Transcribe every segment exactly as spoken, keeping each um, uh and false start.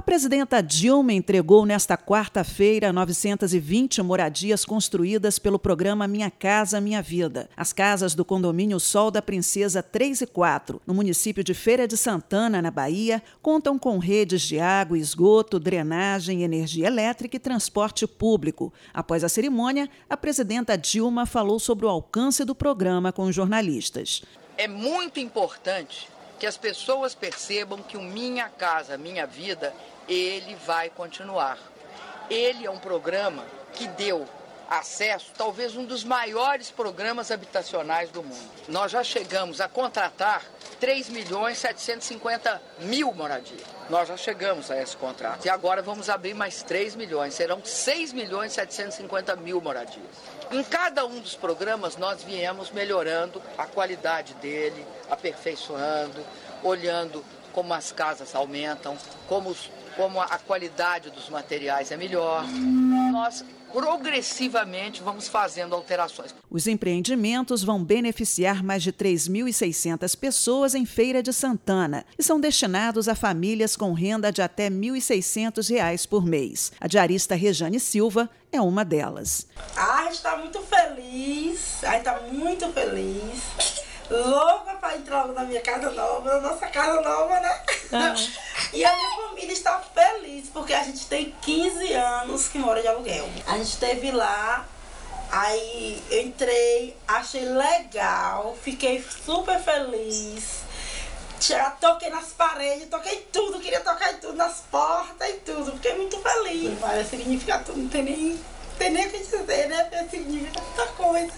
presidenta Dilma entregou nesta quarta-feira novecentas e vinte moradias construídas pelo programa Minha Casa Minha Vida. As casas do condomínio Sol da Princesa três e quatro, no município de Feira de Santana, na Bahia, contam com redes de água, esgoto, drenagem, energia elétrica e transporte público. Após a cerimônia, a presidenta Dilma falou sobre o alcance do programa com os jornalistas. É muito importante que as pessoas percebam que o Minha Casa Minha Vida, ele vai continuar. Ele é um programa que deu acesso, talvez um dos maiores programas habitacionais do mundo. Nós já chegamos a contratar três milhões setecentos e cinquenta mil moradias. Nós já chegamos a esse contrato. E agora vamos abrir mais três milhões. Serão seis milhões setecentos e cinquenta mil moradias. Em cada um dos programas nós viemos melhorando a qualidade dele, aperfeiçoando, olhando como as casas aumentam, como, os, como a qualidade dos materiais é melhor. Nós progressivamente vamos fazendo alterações. Os empreendimentos vão beneficiar mais de três mil e seiscentas pessoas em Feira de Santana e são destinados a famílias com renda de até mil e seiscentos reais por mês. A diarista Rejane Silva é uma delas. A gente está muito feliz, a gente está muito feliz. Louca para entrar na minha casa nova, na nossa casa nova, né? Ah. E a minha família está feliz, porque a gente tem quinze anos que mora de aluguel. A gente esteve lá, aí eu entrei, achei legal, fiquei super feliz. Já toquei nas paredes, toquei tudo, queria tocar em tudo, nas portas e tudo. Fiquei muito feliz. Mas significa tudo, não tem nem, não tem nem o que dizer, né? Porque significa muita coisa.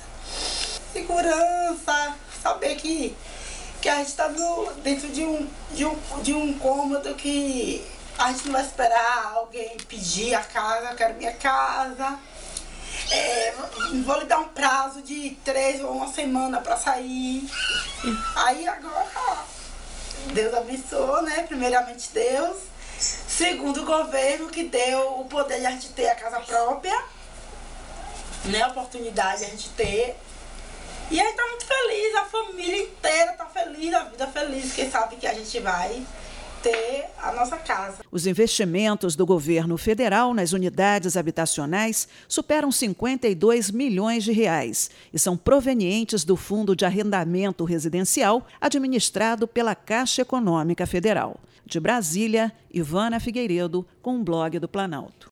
Segurança. Saber que, que a gente está dentro de um, de, um, de um cômodo que a gente não vai esperar alguém pedir a casa, eu quero minha casa. É, vou lhe dar um prazo de três ou uma semana para sair. Aí agora, Deus abençoou, né? Primeiramente Deus. Segundo o governo que deu o poder de a gente ter a casa própria, né? A oportunidade de a gente ter. E aí tá muito feliz, a família inteira tá feliz, a vida feliz, porque sabe que a gente vai ter a nossa casa. Os investimentos do governo federal nas unidades habitacionais superam cinquenta e dois milhões de reais e são provenientes do Fundo de Arrendamento Residencial administrado pela Caixa Econômica Federal. De Brasília, Ivana Figueiredo, com o Blog do Planalto.